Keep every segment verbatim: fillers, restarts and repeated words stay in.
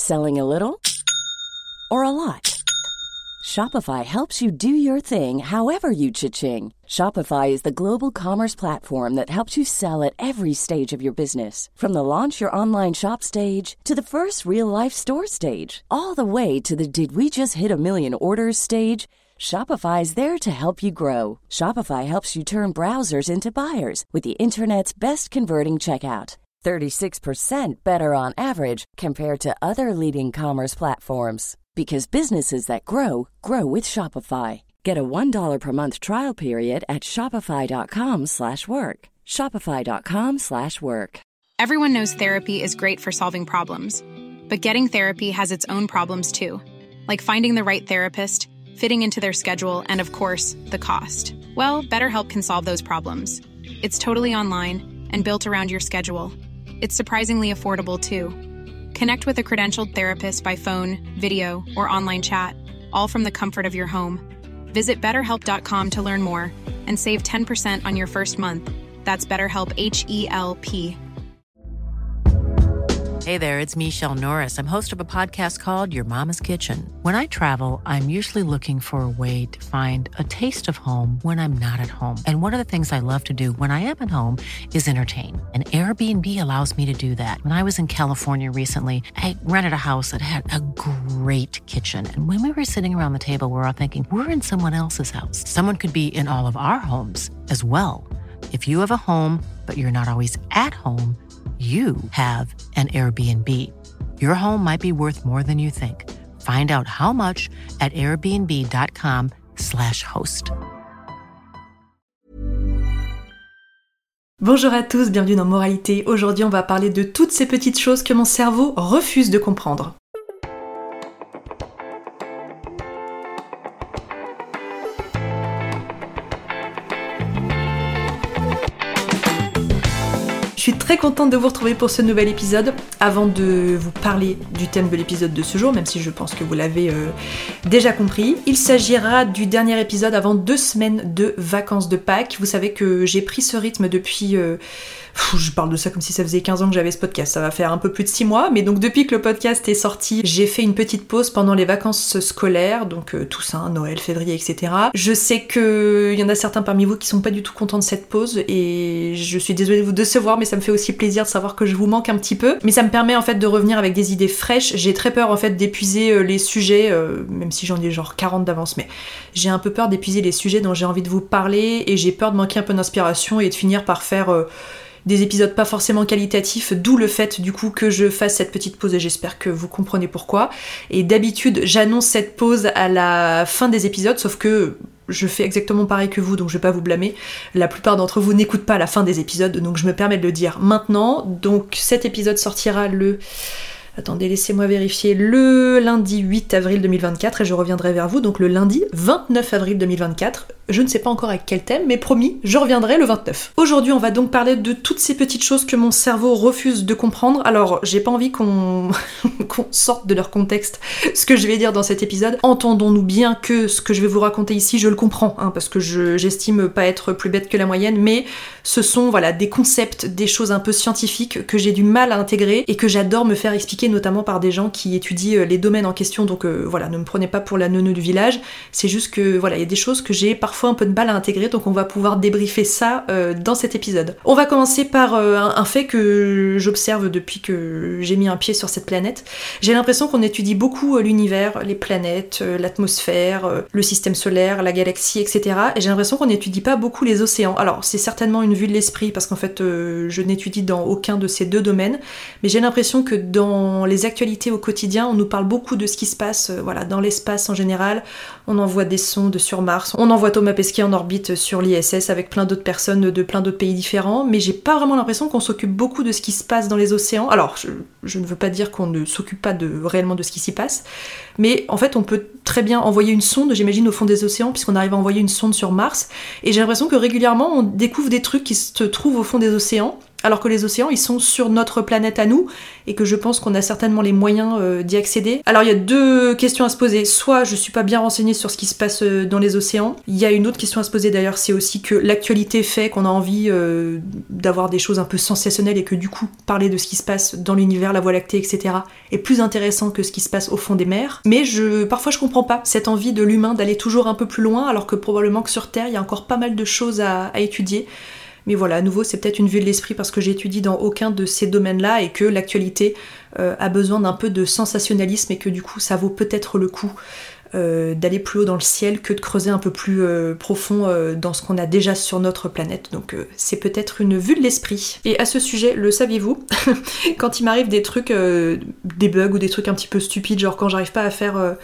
Selling a little or a lot? Shopify helps you do your thing however you cha-ching. Shopify is the global commerce platform that helps you sell at every stage of your business. From the launch your online shop stage to the first real-life store stage, all the way to the did we just hit a million orders stage. Shopify is there to help you grow. Shopify helps you turn browsers into buyers with the internet's best converting checkout. thirty-six percent better on average compared to other leading commerce platforms. Because businesses that grow, grow with Shopify. Get a one dollar per month trial period at shopify.com slash work. Shopify.com slash work. Everyone knows therapy is great for solving problems. But getting therapy has its own problems too. Like finding the right therapist, fitting into their schedule, and of course, the cost. Well, BetterHelp can solve those problems. It's totally online and built around your schedule. It's surprisingly affordable too. Connect with a credentialed therapist by phone, video, or online chat, all from the comfort of your home. Visit better help dot com to learn more and save ten percent on your first month. That's BetterHelp, H E L P. Hey there, it's Michelle Norris. I'm host of a podcast called Your Mama's Kitchen. When I travel, I'm usually looking for a way to find a taste of home when I'm not at home. And one of the things I love to do when I am at home is entertain. And Airbnb allows me to do that. When I was in California recently, I rented a house that had a great kitchen. And when we were sitting around the table, we were all thinking, we're in someone else's house. Someone could be in all of our homes as well. If you have a home, but you're not always at home, you have an Airbnb. Your home might be worth more than you think. Find out how much at airbnb.com slash host. Bonjour à tous, bienvenue dans Moralité. Aujourd'hui, on va parler de toutes ces petites choses que mon cerveau refuse de comprendre. Je suis très contente de vous retrouver pour ce nouvel épisode. Avant de vous parler du thème de l'épisode de ce jour, même si je pense que vous l'avez euh, déjà compris, il s'agira du dernier épisode avant deux semaines de vacances de Pâques. Vous savez que j'ai pris ce rythme depuis... Euh, je parle de ça comme si ça faisait quinze ans que j'avais ce podcast, ça va faire un peu plus de six mois, mais donc depuis que le podcast est sorti, j'ai fait une petite pause pendant les vacances scolaires, donc euh, Toussaint, Noël, février, et cetera. Je sais qu'il y en a certains parmi vous qui sont pas du tout contents de cette pause, et je suis désolée de vous décevoir, mais ça me fait aussi plaisir de savoir que je vous manque un petit peu. Mais ça me permet en fait de revenir avec des idées fraîches. J'ai très peur en fait d'épuiser euh, les sujets, euh, même si j'en ai genre quarante d'avance, mais j'ai un peu peur d'épuiser les sujets dont j'ai envie de vous parler, et j'ai peur de manquer un peu d'inspiration et de finir par faire... Euh, des épisodes pas forcément qualitatifs, d'où le fait du coup que je fasse cette petite pause et j'espère que vous comprenez pourquoi. Et d'habitude, j'annonce cette pause à la fin des épisodes, sauf que je fais exactement pareil que vous, donc je vais pas vous blâmer. La plupart d'entre vous n'écoutent pas la fin des épisodes, donc je me permets de le dire maintenant. Donc cet épisode sortira le... Attendez, laissez-moi vérifier, le lundi huit avril deux mille vingt-quatre et je reviendrai vers vous, donc le lundi vingt-neuf avril deux mille vingt-quatre. Je ne sais pas encore avec quel thème, mais promis, je reviendrai le vingt-neuf. Aujourd'hui, on va donc parler de toutes ces petites choses que mon cerveau refuse de comprendre. Alors, j'ai pas envie qu'on, qu'on sorte de leur contexte ce que je vais dire dans cet épisode. Entendons-nous bien que ce que je vais vous raconter ici, je le comprends, hein, parce que je, j'estime pas être plus bête que la moyenne, mais ce sont voilà, des concepts, des choses un peu scientifiques que j'ai du mal à intégrer et que j'adore me faire expliquer, notamment par des gens qui étudient les domaines en question. Donc euh, voilà, ne me prenez pas pour la neuneu du village. C'est juste que voilà, il y a des choses que j'ai parfois un peu de mal à intégrer, donc on va pouvoir débriefer ça euh, dans cet épisode. On va commencer par euh, un, un fait que j'observe depuis que j'ai mis un pied sur cette planète. J'ai l'impression qu'on étudie beaucoup euh, l'univers, les planètes, euh, l'atmosphère, euh, le système solaire, la galaxie, et cetera. Et j'ai l'impression qu'on n'étudie pas beaucoup les océans. Alors c'est certainement une vue de l'esprit, parce qu'en fait euh, je n'étudie dans aucun de ces deux domaines, mais j'ai l'impression que dans les actualités au quotidien, on nous parle beaucoup de ce qui se passe euh, voilà, dans l'espace en général. On envoie des sondes sur Mars, on envoie Thomas Pesquet en orbite sur l'I S S avec plein d'autres personnes de plein d'autres pays différents, mais j'ai pas vraiment l'impression qu'on s'occupe beaucoup de ce qui se passe dans les océans. Alors, je, je ne veux pas dire qu'on ne s'occupe pas de, réellement de ce qui s'y passe, mais en fait, on peut très bien envoyer une sonde, j'imagine, au fond des océans, puisqu'on arrive à envoyer une sonde sur Mars, et j'ai l'impression que régulièrement, on découvre des trucs qui se trouvent au fond des océans, alors que les océans ils sont sur notre planète à nous et que je pense qu'on a certainement les moyens euh, d'y accéder. Alors il y a deux questions à se poser, soit je suis pas bien renseignée sur ce qui se passe euh, dans les océans. Il y a une autre question à se poser d'ailleurs, c'est aussi que l'actualité fait qu'on a envie euh, d'avoir des choses un peu sensationnelles et que du coup parler de ce qui se passe dans l'univers, la Voie lactée, et cetera est plus intéressant que ce qui se passe au fond des mers. Mais je, parfois je comprends pas cette envie de l'humain d'aller toujours un peu plus loin alors que probablement que sur Terre il y a encore pas mal de choses à, à étudier. Mais voilà, à nouveau, c'est peut-être une vue de l'esprit parce que j'étudie dans aucun de ces domaines-là et que l'actualité euh, a besoin d'un peu de sensationnalisme et que du coup, ça vaut peut-être le coup euh, d'aller plus haut dans le ciel que de creuser un peu plus euh, profond euh, dans ce qu'on a déjà sur notre planète. Donc euh, c'est peut-être une vue de l'esprit. Et à ce sujet, le saviez-vous ? Quand il m'arrive des trucs, euh, des bugs ou des trucs un petit peu stupides, genre quand j'arrive pas à faire... Euh,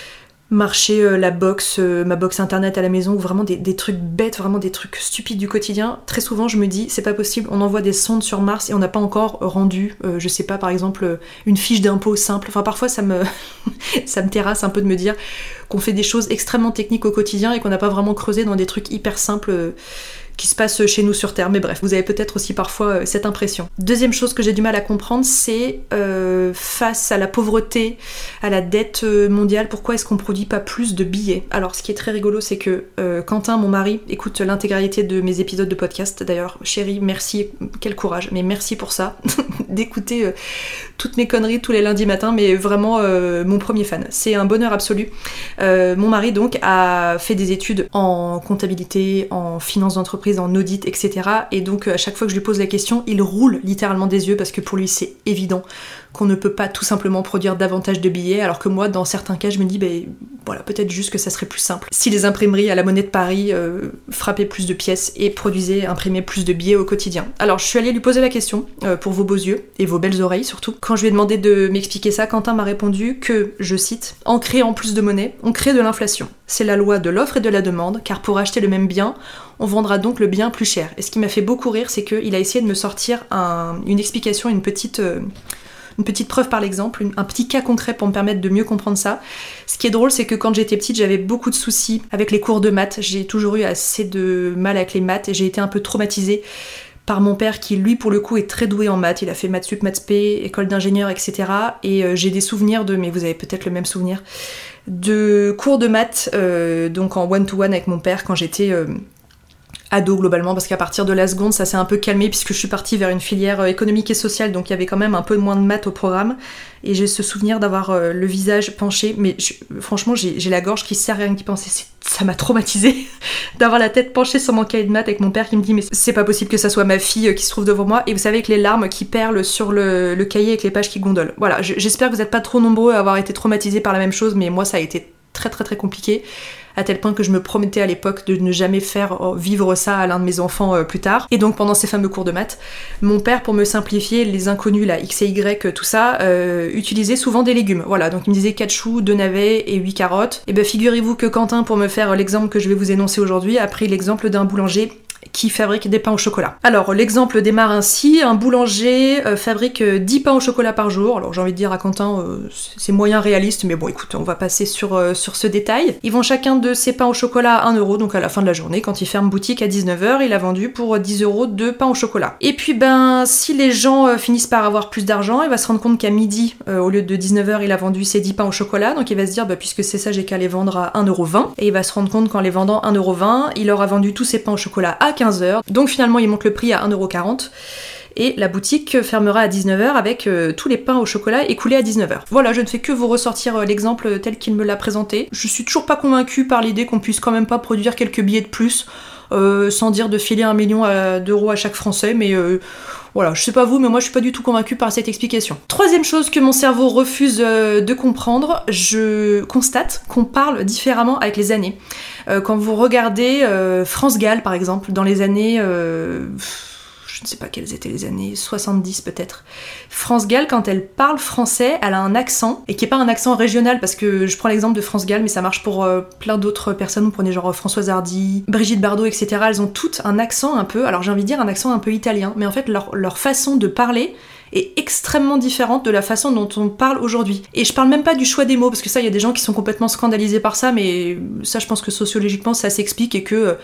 marcher euh, la box, euh, ma box internet à la maison, ou vraiment des, des trucs bêtes, vraiment des trucs stupides du quotidien, très souvent je me dis c'est pas possible, on envoie des sondes sur Mars et on n'a pas encore rendu, euh, je sais pas, par exemple euh, une fiche d'impôt simple, enfin parfois ça me ça me terrasse un peu de me dire qu'on fait des choses extrêmement techniques au quotidien et qu'on n'a pas vraiment creusé dans des trucs hyper simples euh, qui se passe chez nous sur Terre, mais bref, vous avez peut-être aussi parfois euh, cette impression. Deuxième chose que j'ai du mal à comprendre, c'est euh, face à la pauvreté, à la dette euh, mondiale, pourquoi est-ce qu'on produit pas plus de billets ? Alors ce qui est très rigolo, c'est que euh, Quentin, mon mari, écoute l'intégralité de mes épisodes de podcast, d'ailleurs, chérie, merci, quel courage, mais merci pour ça, d'écouter euh, toutes mes conneries tous les lundis matins, mais vraiment euh, mon premier fan, c'est un bonheur absolu. Euh, mon mari donc a fait des études en comptabilité, en finance d'entreprise, en audit, et cetera. Et donc à chaque fois que je lui pose la question, il roule littéralement des yeux parce que pour lui c'est évident qu'on ne peut pas tout simplement produire davantage de billets, alors que moi dans certains cas je me dis ben voilà, peut-être juste que ça serait plus simple si les imprimeries à la Monnaie de Paris euh, frappaient plus de pièces et produisaient, imprimaient plus de billets au quotidien. Alors je suis allée lui poser la question euh, pour vos beaux yeux et vos belles oreilles surtout. Quand je lui ai demandé de m'expliquer ça, Quentin m'a répondu que, je cite, « En créant plus de monnaie, on crée de l'inflation. C'est la loi de l'offre et de la demande, car pour acheter le même bien, on vendra donc le bien plus cher. » Et ce qui m'a fait beaucoup rire, c'est qu'il a essayé de me sortir un, une explication, une petite... Euh, une petite preuve par l'exemple, une, un petit cas concret pour me permettre de mieux comprendre ça. Ce qui est drôle, c'est que quand j'étais petite, j'avais beaucoup de soucis avec les cours de maths. J'ai toujours eu assez de mal avec les maths et j'ai été un peu traumatisée par mon père qui, lui, pour le coup, est très doué en maths. Il a fait maths sup, maths spé, école d'ingénieur, et cetera. Et euh, j'ai des souvenirs de, mais vous avez peut-être le même souvenir, de cours de maths, euh, donc en one-to-one avec mon père quand j'étais... Euh, ado globalement, parce qu'à partir de la seconde ça s'est un peu calmé puisque je suis partie vers une filière économique et sociale, donc il y avait quand même un peu moins de maths au programme, et j'ai ce souvenir d'avoir euh, le visage penché, mais je, franchement j'ai, j'ai la gorge qui serre rien qu'y penser, c'est, ça m'a traumatisée d'avoir la tête penchée sur mon cahier de maths avec mon père qui me dit mais c'est pas possible que ça soit ma fille qui se trouve devant moi, et vous savez que les larmes qui perlent sur le, le cahier avec les pages qui gondolent. Voilà, je, j'espère que vous n'êtes pas trop nombreux à avoir été traumatisés par la même chose, mais moi ça a été très très très compliqué, à tel point que je me promettais à l'époque de ne jamais faire vivre ça à l'un de mes enfants euh, plus tard. Et donc pendant ces fameux cours de maths, mon père, pour me simplifier les inconnus, là, X et Y, tout ça, euh, utilisait souvent des légumes. Voilà, donc il me disait quatre choux, deux navets et huit carottes. Et ben figurez-vous que Quentin, pour me faire l'exemple que je vais vous énoncer aujourd'hui, a pris l'exemple d'un boulanger qui fabrique des pains au chocolat. Alors l'exemple démarre ainsi, un boulanger euh, fabrique euh, dix pains au chocolat par jour. Alors j'ai envie de dire à Quentin, euh, c'est moyen réaliste, mais bon écoute, on va passer sur, euh, sur ce détail. Ils vendent chacun de ces pains au chocolat à un euro, donc à la fin de la journée, quand il ferme boutique à dix-neuf heures, il a vendu pour dix euros de pain au chocolat. Et puis ben, si les gens euh, finissent par avoir plus d'argent, il va se rendre compte qu'à midi, euh, au lieu de dix-neuf heures, il a vendu ses dix pains au chocolat, donc il va se dire, bah, puisque c'est ça, j'ai qu'à les vendre à un euro vingt. Et il va se rendre compte qu'en les vendant un euro vingt, il aura vendu tous ses pains au chocolat à quinze heures, donc finalement il monte le prix à un euro quarante. Et la boutique fermera à dix-neuf heures avec euh, tous les pains au chocolat écoulés à dix-neuf heures. Voilà, je ne fais que vous ressortir euh, l'exemple tel qu'il me l'a présenté. Je suis toujours pas convaincue par l'idée qu'on puisse quand même pas produire quelques billets de plus, euh, sans dire de filer un million à, d'euros à chaque Français, mais euh, voilà, je sais pas vous, mais moi je suis pas du tout convaincue par cette explication. Troisième chose que mon cerveau refuse euh, de comprendre, je constate qu'on parle différemment avec les années. Euh, quand vous regardez euh, France Gall par exemple, dans les années... Euh, je ne sais pas quelles étaient les années, soixante-dix peut-être. France Gall, quand elle parle français, elle a un accent, et qui est pas un accent régional, parce que je prends l'exemple de France Gall, mais ça marche pour euh, plein d'autres personnes, vous prenez genre Françoise Hardy, Brigitte Bardot, et cetera. Elles ont toutes un accent un peu, alors j'ai envie de dire un accent un peu italien, mais en fait leur, leur façon de parler est extrêmement différente de la façon dont on parle aujourd'hui. Et je parle même pas du choix des mots, parce que ça, il y a des gens qui sont complètement scandalisés par ça, mais ça, je pense que sociologiquement, ça s'explique, et que euh,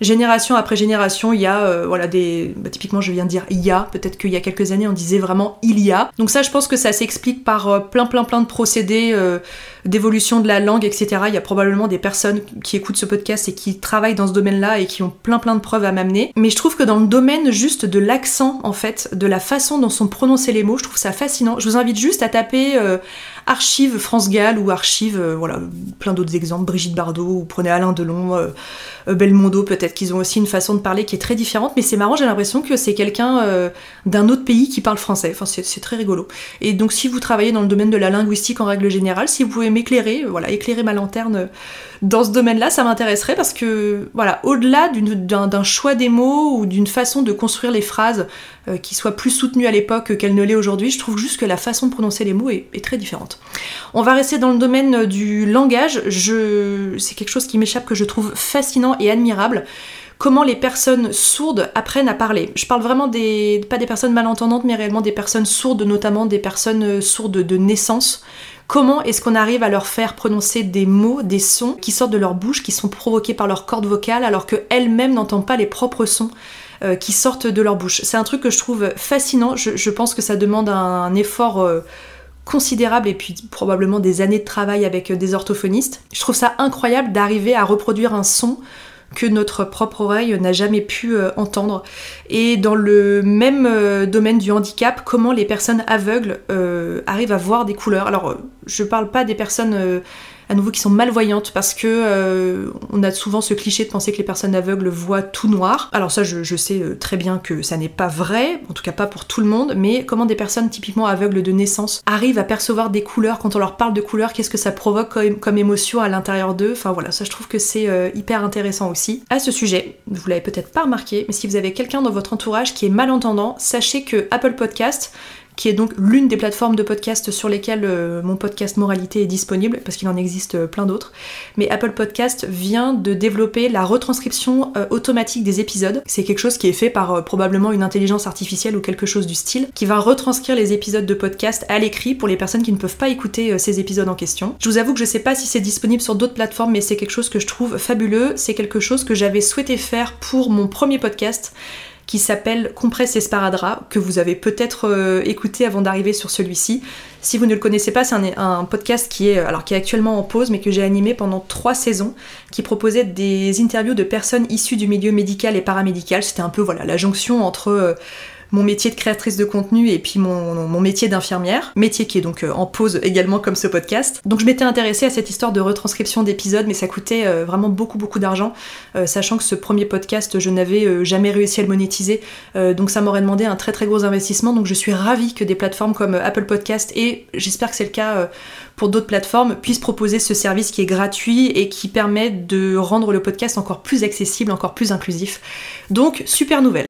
génération après génération, il y a euh, voilà des bah, typiquement je viens de dire il y a, peut-être qu'il y a quelques années on disait vraiment il y a. Donc ça je pense que ça s'explique par euh, plein plein plein de procédés euh, d'évolution de la langue, et cetera. Il y a probablement des personnes qui écoutent ce podcast et qui travaillent dans ce domaine-là et qui ont plein plein de preuves à m'amener. Mais je trouve que dans le domaine juste de l'accent, en fait, de la façon dont sont prononcés les mots, je trouve ça fascinant. Je vous invite juste à taper euh, Archive France Gall ou Archive, euh, voilà, plein d'autres exemples, Brigitte Bardot, ou prenez Alain Delon, euh, euh, Belmondo, peut-être qu'ils ont aussi une façon de parler qui est très différente, mais c'est marrant, j'ai l'impression que c'est quelqu'un euh, d'un autre pays qui parle français. Enfin, c'est, c'est très rigolo. Et donc, si vous travaillez dans le domaine de la linguistique en règle générale, si vous pouvez m'éclairer, voilà, éclairer ma lanterne dans ce domaine-là, ça m'intéresserait parce que, voilà, au-delà d'une, d'un, d'un choix des mots ou d'une façon de construire les phrases euh, qui soit plus soutenue à l'époque qu'elle ne l'est aujourd'hui, je trouve juste que la façon de prononcer les mots est, est très différente. On va rester dans le domaine du langage. Je... C'est quelque chose qui m'échappe que je trouve fascinant et admirable. Comment les personnes sourdes apprennent à parler. Je parle vraiment des, pas des personnes malentendantes, mais réellement des personnes sourdes, notamment des personnes sourdes de naissance. Comment est-ce qu'on arrive à leur faire prononcer des mots, des sons qui sortent de leur bouche, qui sont provoqués par leur corde vocale, alors qu'elles-mêmes n'entendent pas les propres sons euh, qui sortent de leur bouche. C'est un truc que je trouve fascinant. Je, je pense que ça demande un, un effort euh, considérable et puis probablement des années de travail avec des orthophonistes. Je trouve ça incroyable d'arriver à reproduire un son que notre propre oreille n'a jamais pu euh, entendre. Et dans le même euh, domaine du handicap, comment les personnes aveugles euh, arrivent à voir des couleurs. Alors, euh, je parle pas des personnes euh, à nouveau qui sont malvoyantes, parce que euh, on a souvent ce cliché de penser que les personnes aveugles voient tout noir. Alors ça, je, je sais très bien que ça n'est pas vrai, en tout cas pas pour tout le monde, mais comment des personnes typiquement aveugles de naissance arrivent à percevoir des couleurs, quand on leur parle de couleurs, qu'est-ce que ça provoque comme, comme émotion à l'intérieur d'eux. Enfin voilà, ça je trouve que c'est euh, hyper intéressant aussi. À ce sujet, vous l'avez peut-être pas remarqué, mais si vous avez quelqu'un dans votre entourage qui est malentendant, sachez que Apple Podcast, qui est donc l'une des plateformes de podcast sur lesquelles euh, mon podcast Moralité est disponible, parce qu'il en existe euh, plein d'autres. Mais Apple Podcast vient de développer la retranscription euh, automatique des épisodes. C'est quelque chose qui est fait par euh, probablement une intelligence artificielle ou quelque chose du style, qui va retranscrire les épisodes de podcast à l'écrit pour les personnes qui ne peuvent pas écouter euh, ces épisodes en question. Je vous avoue que je sais pas si c'est disponible sur d'autres plateformes, mais c'est quelque chose que je trouve fabuleux. C'est quelque chose que j'avais souhaité faire pour mon premier podcast, qui s'appelle Compresse Esparadrap, que vous avez peut-être euh, écouté avant d'arriver sur celui-ci. Si vous ne le connaissez pas, c'est un, un podcast qui est, alors, qui est actuellement en pause, mais que j'ai animé pendant trois saisons, qui proposait des interviews de personnes issues du milieu médical et paramédical. C'était un peu voilà, la jonction entre euh, mon métier de créatrice de contenu et puis mon, mon métier d'infirmière, métier qui est donc euh, en pause également comme ce podcast. Donc je m'étais intéressée à cette histoire de retranscription d'épisodes, mais ça coûtait euh, vraiment beaucoup beaucoup d'argent, euh, sachant que ce premier podcast, je n'avais euh, jamais réussi à le monétiser, euh, donc ça m'aurait demandé un très très gros investissement, donc je suis ravie que des plateformes comme euh, Apple Podcast, et j'espère que c'est le cas euh, pour d'autres plateformes, puissent proposer ce service qui est gratuit et qui permet de rendre le podcast encore plus accessible, encore plus inclusif. Donc super nouvelle.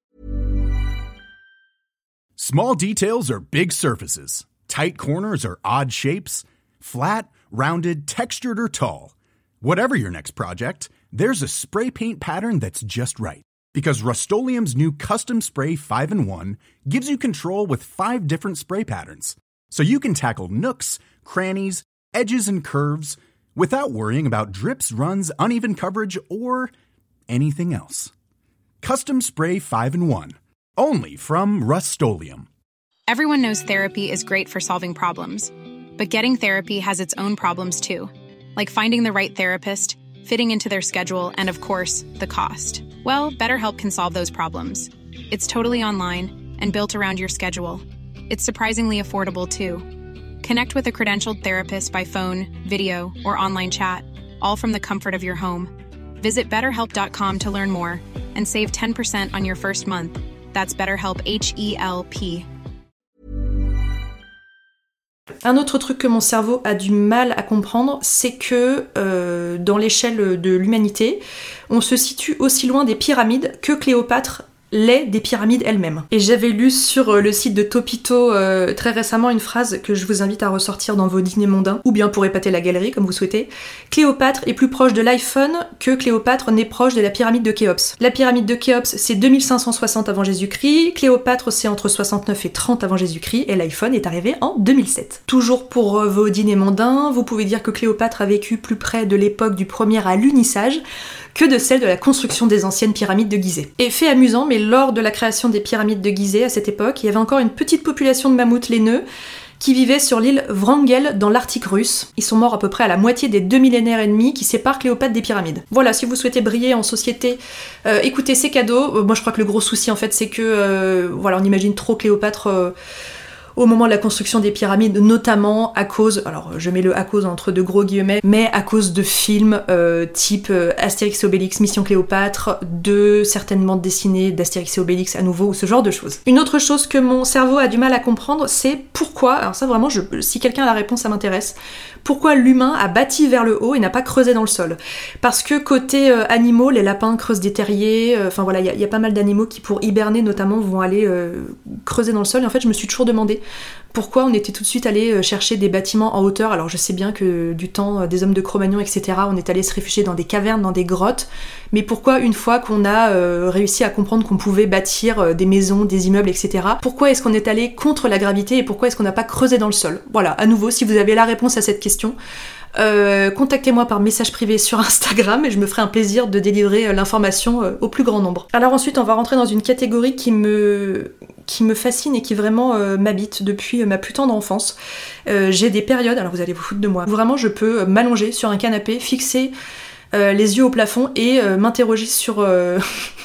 Small details are big surfaces. Tight corners are odd shapes. Flat, rounded, textured, or tall. Whatever your next project, there's a spray paint pattern that's just right. Because Rust-Oleum's new Custom Spray five in one gives you control with five different spray patterns. So you can tackle nooks, crannies, edges, and curves without worrying about drips, runs, uneven coverage, or anything else. Custom Spray five in one. Only from Rust-Oleum. Everyone knows therapy is great for solving problems, but getting therapy has its own problems too, like finding the right therapist, fitting into their schedule, and of course, the cost. Well, BetterHelp can solve those problems. It's totally online and built around your schedule. It's surprisingly affordable too. Connect with a credentialed therapist by phone, video, or online chat, all from the comfort of your home. Visit better help dot com to learn more and save ten percent on your first month. That's BetterHelp, H E L P. Un autre truc que mon cerveau a du mal à comprendre, c'est que euh, dans l'échelle de l'humanité, on se situe aussi loin des pyramides que Cléopâtre l'est des pyramides elles-mêmes. Et j'avais lu sur le site de Topito euh, très récemment une phrase que je vous invite à ressortir dans vos dîners mondains, ou bien pour épater la galerie, comme vous souhaitez. Cléopâtre est plus proche de l'iPhone que Cléopâtre n'est proche de la pyramide de Khéops. La pyramide de Khéops, c'est deux mille cinq cent soixante avant Jésus-Christ, Cléopâtre, c'est entre soixante-neuf et trente avant Jésus-Christ, et l'iPhone est arrivé en deux mille sept. Toujours pour euh, vos dîners mondains, vous pouvez dire que Cléopâtre a vécu plus près de l'époque du premier alunissage que de celle de la construction des anciennes pyramides de Gizeh. Et fait amusant, mais lors de la création des pyramides de Gizeh, à cette époque, il y avait encore une petite population de mammouths laineux qui vivaient sur l'île Wrangel dans l'Arctique russe. Ils sont morts à peu près à la moitié des deux millénaires et demi qui séparent Cléopâtre des pyramides. Voilà, si vous souhaitez briller en société, euh, écoutez ces cadeaux. Euh, moi je crois que le gros souci en fait c'est que, euh, voilà, on imagine trop Cléopâtre... Euh, au moment de la construction des pyramides, notamment à cause, alors je mets le à cause entre de gros guillemets, mais à cause de films euh, type euh, Astérix et Obélix, Mission Cléopâtre, de certainement dessinées d'Astérix et Obélix à nouveau, ou ce genre de choses. Une autre chose que mon cerveau a du mal à comprendre, c'est pourquoi, alors ça vraiment, je, si quelqu'un a la réponse, ça m'intéresse, pourquoi l'humain a bâti vers le haut et n'a pas creusé dans le sol. Parce que côté euh, animaux, les lapins creusent des terriers, enfin euh, voilà, il y, y a pas mal d'animaux qui pour hiberner notamment vont aller euh, creuser dans le sol, et en fait je me suis toujours demandé pourquoi on était tout de suite allé chercher des bâtiments en hauteur. Alors je sais bien que du temps des hommes de Cro-Magnon, et cetera, on est allé se réfugier dans des cavernes, dans des grottes, mais pourquoi une fois qu'on a euh, réussi à comprendre qu'on pouvait bâtir euh, des maisons, des immeubles, et cetera, pourquoi est-ce qu'on est allé contre la gravité et pourquoi est-ce qu'on n'a pas creusé dans le sol? Voilà, à nouveau, si vous avez la réponse à cette question, Euh, contactez-moi par message privé sur Instagram et je me ferai un plaisir de délivrer euh, l'information euh, au plus grand nombre. Alors ensuite on va rentrer dans une catégorie qui me, qui me fascine et qui vraiment euh, m'habite depuis euh, ma plus tendre enfance. Euh, j'ai des périodes, alors vous allez vous foutre de moi, où vraiment je peux euh, m'allonger sur un canapé, fixer euh, les yeux au plafond et euh, m'interroger sur... Euh,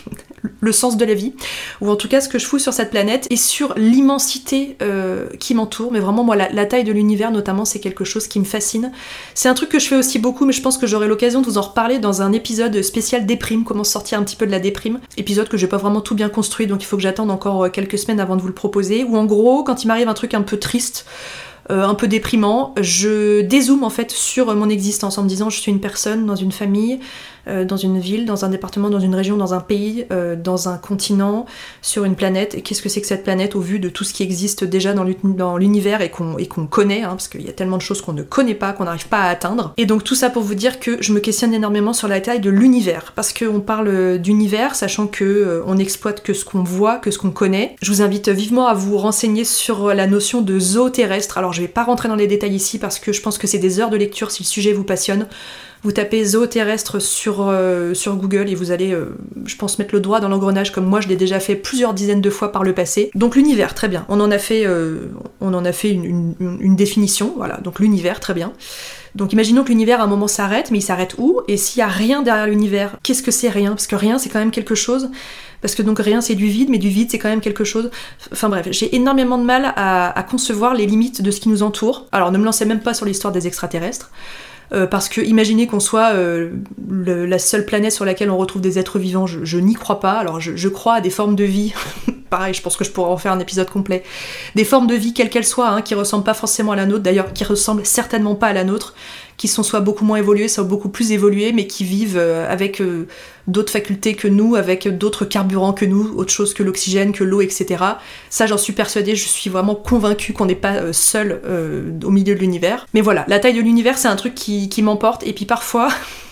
le sens de la vie, ou en tout cas ce que je fous sur cette planète, et sur l'immensité euh, qui m'entoure, mais vraiment moi la, la taille de l'univers notamment, c'est quelque chose qui me fascine. C'est un truc que je fais aussi beaucoup, mais je pense que j'aurai l'occasion de vous en reparler dans un épisode spécial déprime, comment sortir un petit peu de la déprime, épisode que j'ai pas vraiment tout bien construit, donc il faut que j'attende encore quelques semaines avant de vous le proposer, où en gros, quand il m'arrive un truc un peu triste, Euh, un peu déprimant, je dézoome en fait sur mon existence en me disant je suis une personne dans une famille, euh, dans une ville, dans un département, dans une région, dans un pays, euh, dans un continent, sur une planète, et qu'est-ce que c'est que cette planète au vu de tout ce qui existe déjà dans l'univers et qu'on, et qu'on connaît, hein, parce qu'il y a tellement de choses qu'on ne connaît pas, qu'on n'arrive pas à atteindre. Et donc tout ça pour vous dire que je me questionne énormément sur la taille de l'univers, parce qu'on parle d'univers, sachant que euh, on n'exploite que ce qu'on voit, que ce qu'on connaît. Je vous invite vivement à vous renseigner sur la notion de zooterrestre. Alors je vais pas rentrer dans les détails ici parce que je pense que c'est des heures de lecture si le sujet vous passionne. Vous tapez zooterrestre sur, euh, sur Google et vous allez, euh, je pense, mettre le doigt dans l'engrenage comme moi je l'ai déjà fait plusieurs dizaines de fois par le passé. Donc l'univers, très bien. On en a fait, euh, on en a fait une, une, une définition, voilà. Donc l'univers, très bien. Donc imaginons que l'univers à un moment s'arrête, mais il s'arrête où? Et s'il y a rien derrière l'univers, qu'est-ce que c'est rien? Parce que rien c'est quand même quelque chose. Parce que donc rien c'est du vide, mais du vide c'est quand même quelque chose. Enfin bref, j'ai énormément de mal à, à concevoir les limites de ce qui nous entoure. Alors ne me lancez même pas sur l'histoire des extraterrestres. Euh, parce que imaginez qu'on soit euh, le, la seule planète sur laquelle on retrouve des êtres vivants, je, je n'y crois pas. Alors je, je crois à des formes de vie, pareil, je pense que je pourrais en faire un épisode complet, des formes de vie quelles qu'elles soient, hein, qui ressemblent pas forcément à la nôtre, d'ailleurs qui ressemblent certainement pas à la nôtre, qui sont soit beaucoup moins évoluées, soit beaucoup plus évoluées, mais qui vivent euh, avec euh, d'autres facultés que nous, avec d'autres carburants que nous, autre chose que l'oxygène, que l'eau, et cetera. Ça, j'en suis persuadée, je suis vraiment convaincue qu'on n'est pas euh, seul euh, au milieu de l'univers. Mais voilà, la taille de l'univers, c'est un truc qui, qui m'emporte, et puis parfois,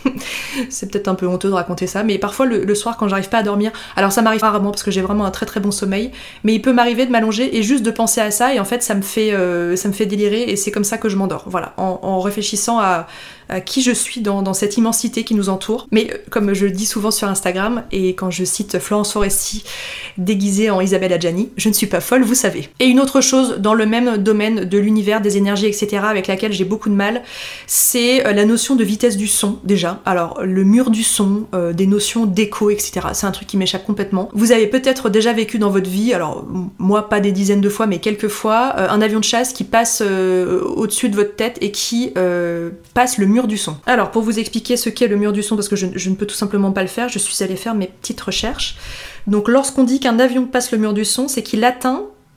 c'est peut-être un peu honteux de raconter ça, mais parfois le, le soir, quand j'arrive pas à dormir, alors ça m'arrive rarement parce que j'ai vraiment un très très bon sommeil, mais il peut m'arriver de m'allonger et juste de penser à ça, et en fait, ça me fait, euh, ça me fait délirer, et c'est comme ça que je m'endors. Voilà, en, en réfléchissant à à qui je suis dans, dans cette immensité qui nous entoure. Mais euh, comme je le dis souvent sur Instagram, et quand je cite Florence Foresti déguisée en Isabelle Adjani, je ne suis pas folle, vous savez. Et une autre chose dans le même domaine de l'univers, des énergies, et cetera, avec laquelle j'ai beaucoup de mal, c'est euh, la notion de vitesse du son, déjà. Alors, le mur du son, euh, des notions d'écho, et cetera. C'est un truc qui m'échappe complètement. Vous avez peut-être déjà vécu dans votre vie, alors moi pas des dizaines de fois, mais quelques fois, euh, un avion de chasse qui passe euh, au-dessus de votre tête et qui euh, passe le mur du son. Alors, pour vous expliquer ce qu'est le mur du son, parce que je, je ne peux tout simplement pas le faire, je suis allée faire mes petites recherches. Donc, lorsqu'on dit qu'un avion passe le mur du son, c'est qu'il atteint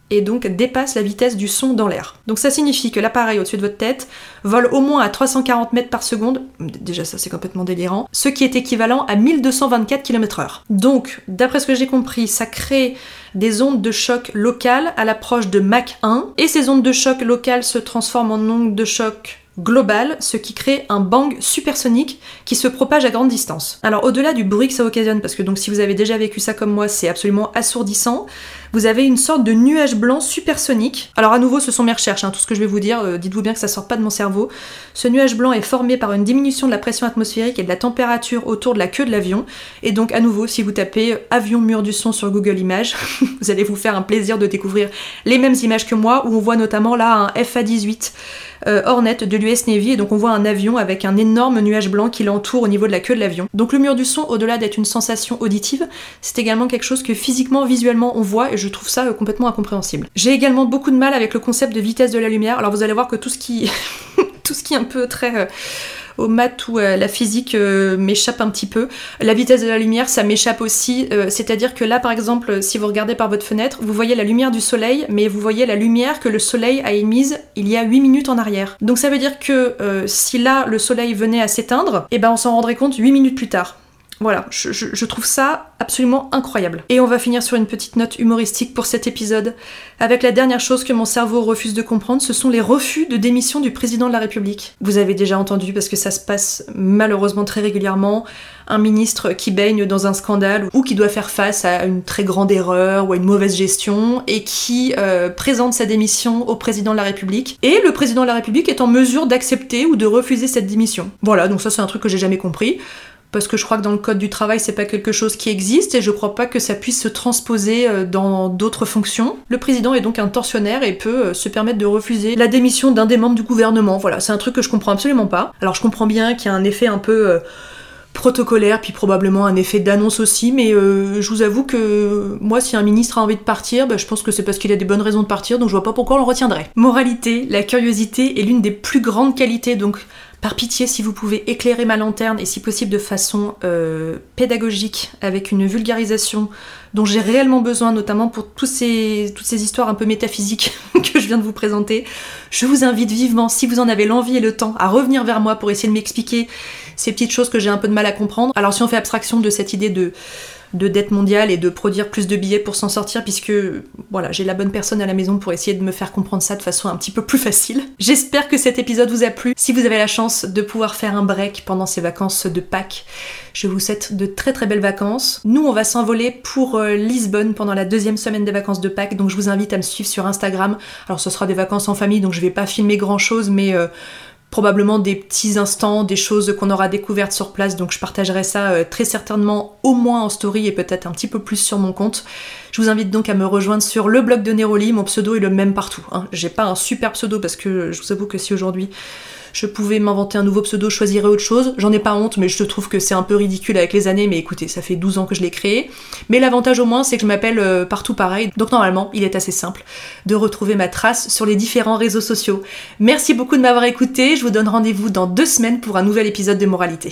et donc dépasse la vitesse du son dans l'air. Donc ça signifie que l'appareil au-dessus de votre tête vole au moins à trois cent quarante mètres par seconde, déjà ça c'est complètement délirant, ce qui est équivalent à mille deux cent vingt-quatre kilomètres heure. Donc, d'après ce que j'ai compris, ça crée des ondes de choc locales à l'approche de Mach un, et ces ondes de choc locales se transforment en ondes de choc global, ce qui crée un bang supersonique qui se propage à grande distance. Alors au-delà du bruit que ça occasionne, parce que donc si vous avez déjà vécu ça comme moi, c'est absolument assourdissant, vous avez une sorte de nuage blanc supersonique. Alors à nouveau, ce sont mes recherches, hein, tout ce que je vais vous dire, euh, dites-vous bien que ça sort pas de mon cerveau. Ce nuage blanc est formé par une diminution de la pression atmosphérique et de la température autour de la queue de l'avion, et donc à nouveau, si vous tapez avion mur du son sur Google Images, vous allez vous faire un plaisir de découvrir les mêmes images que moi, où on voit notamment là un F A dix-huit euh, Hornet de l'U S Navy, et donc on voit un avion avec un énorme nuage blanc qui l'entoure au niveau de la queue de l'avion. Donc le mur du son, au-delà d'être une sensation auditive, c'est également quelque chose que physiquement, visuellement, on voit, et je trouve ça euh, complètement incompréhensible. J'ai également beaucoup de mal avec le concept de vitesse de la lumière. Alors vous allez voir que tout ce qui, tout ce qui est un peu très euh, au maths ou euh, la physique euh, m'échappe un petit peu. La vitesse de la lumière, ça m'échappe aussi, euh, c'est-à-dire que là par exemple, si vous regardez par votre fenêtre, vous voyez la lumière du soleil, mais vous voyez la lumière que le soleil a émise il y a huit minutes en arrière. Donc ça veut dire que euh, si là le soleil venait à s'éteindre, et ben on s'en rendrait compte huit minutes plus tard. Voilà, je, je, je trouve ça absolument incroyable. Et on va finir sur une petite note humoristique pour cet épisode, avec la dernière chose que mon cerveau refuse de comprendre, ce sont les refus de démission du président de la République. Vous avez déjà entendu, parce que ça se passe malheureusement très régulièrement, un ministre qui baigne dans un scandale ou qui doit faire face à une très grande erreur ou à une mauvaise gestion et qui euh, présente sa démission au président de la République. Et le président de la République est en mesure d'accepter ou de refuser cette démission. Voilà, donc ça c'est un truc que j'ai jamais compris. Parce que je crois que dans le code du travail, c'est pas quelque chose qui existe et je crois pas que ça puisse se transposer dans d'autres fonctions. Le président est donc un tortionnaire et peut se permettre de refuser la démission d'un des membres du gouvernement. Voilà, c'est un truc que je comprends absolument pas. Alors je comprends bien qu'il y a un effet un peu euh, protocolaire, puis probablement un effet d'annonce aussi, mais euh, je vous avoue que moi, si un ministre a envie de partir, bah, je pense que c'est parce qu'il a des bonnes raisons de partir, donc je vois pas pourquoi on le retiendrait. Moralité, la curiosité est l'une des plus grandes qualités, donc par pitié, si vous pouvez éclairer ma lanterne, et si possible de façon euh, pédagogique, avec une vulgarisation dont j'ai réellement besoin, notamment pour tous ces, toutes ces histoires un peu métaphysiques que je viens de vous présenter, je vous invite vivement, si vous en avez l'envie et le temps, à revenir vers moi pour essayer de m'expliquer ces petites choses que j'ai un peu de mal à comprendre. Alors si on fait abstraction de cette idée de de dette mondiale et de produire plus de billets pour s'en sortir, puisque voilà, j'ai la bonne personne à la maison pour essayer de me faire comprendre ça de façon un petit peu plus facile. J'espère que cet épisode vous a plu. Si vous avez la chance de pouvoir faire un break pendant ces vacances de Pâques, je vous souhaite de très très belles vacances. Nous, on va s'envoler pour euh, Lisbonne pendant la deuxième semaine des vacances de Pâques, donc je vous invite à me suivre sur Instagram. Alors ce sera des vacances en famille, donc je vais pas filmer grand chose, mais euh, probablement des petits instants, des choses qu'on aura découvertes sur place, donc je partagerai ça euh, très certainement au moins en story et peut-être un petit peu plus sur mon compte. Je vous invite donc à me rejoindre sur le blog de Neroli, mon pseudo est le même partout, hein. J'ai pas un super pseudo parce que je vous avoue que si aujourd'hui je pouvais m'inventer un nouveau pseudo, je choisirais autre chose. J'en ai pas honte, mais je trouve que c'est un peu ridicule avec les années, mais écoutez, ça fait douze ans que je l'ai créé. Mais l'avantage au moins, c'est que je m'appelle euh, partout pareil, donc normalement, il est assez simple de retrouver ma trace sur les différents réseaux sociaux. Merci beaucoup de m'avoir écouté, je vous donne rendez-vous dans deux semaines pour un nouvel épisode de Moralité.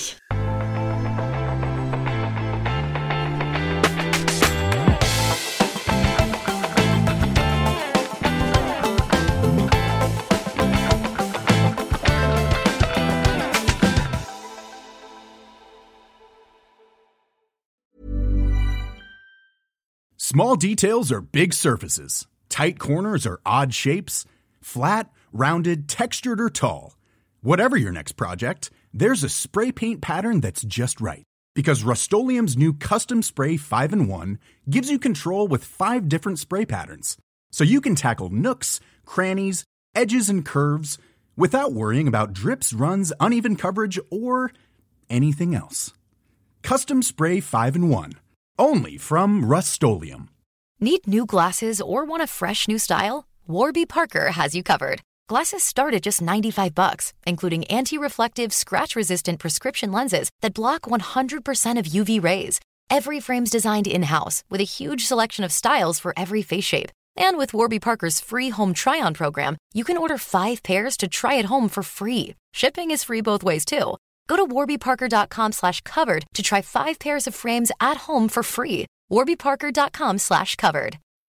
Small details are big surfaces. Tight corners are odd shapes. Flat, rounded, textured, or tall. Whatever your next project, there's a spray paint pattern that's just right. Because Rust-Oleum's new Custom Spray five in one gives you control with five different spray patterns. So you can tackle nooks, crannies, edges, and curves without worrying about drips, runs, uneven coverage, or anything else. Custom Spray five in one. Only from Rust-Oleum. Need new glasses or want a fresh new style? Warby Parker has you covered. Glasses start at just ninety-five bucks, including anti-reflective, scratch-resistant prescription lenses that block one hundred percent of U V rays. Every frame's designed in-house with a huge selection of styles for every face shape. And with Warby Parker's free home try-on program, you can order five pairs to try at home for free. Shipping is free both ways, too. Go to warbyparker.com slash covered to try five pairs of frames at home for free. warbyparker.com slash covered.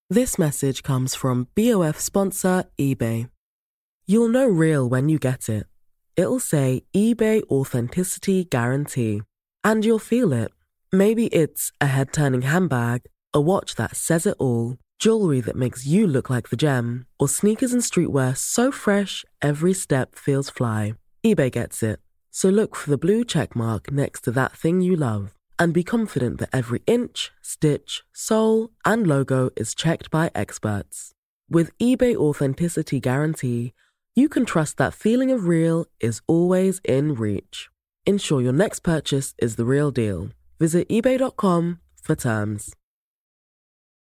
This message comes from B O F sponsor eBay. You'll know real when you get it. It'll say eBay Authenticity Guarantee. And you'll feel it. Maybe it's a head-turning handbag, a watch that says it all, jewelry that makes you look like the gem, or sneakers and streetwear so fresh every step feels fly. eBay gets it. So look for the blue check mark next to that thing you love. And be confident that every inch, stitch, sole, and logo is checked by experts. With eBay Authenticity Guarantee, you can trust that feeling of real is always in reach. Ensure your next purchase is the real deal. Visit ebay dot com for terms.